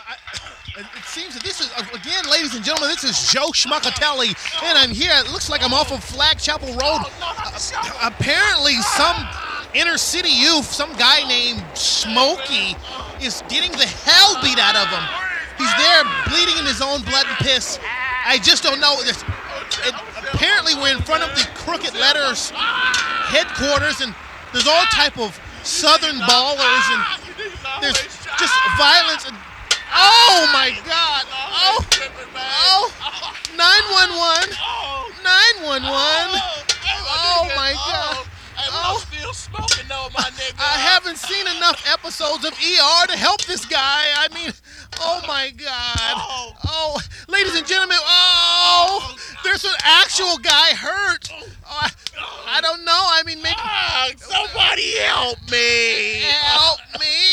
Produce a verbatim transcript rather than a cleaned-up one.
I, it seems that this is, again, ladies and gentlemen, this is Joe Schmuckatelli, and I'm here. It looks like I'm off of Flagchapel Road. Uh, apparently, some inner city youth, some guy named Smokey, is getting the hell beat out of him. He's there bleeding in his own blood and piss. I just don't know. It, apparently, we're in front of the Crooked Letters headquarters, and there's all type of Southern ballers, and there's just violence. And, oh my God! Oh, oh, nine one one, nine one one. Oh my God! I'm still smoking though, my nigga. I haven't seen enough episodes of E R to help this guy. I mean, oh my God! Oh, ladies and gentlemen, oh, there's an actual guy hurt. Oh, I, I don't know. I mean, maybe Ah, somebody help me! help me.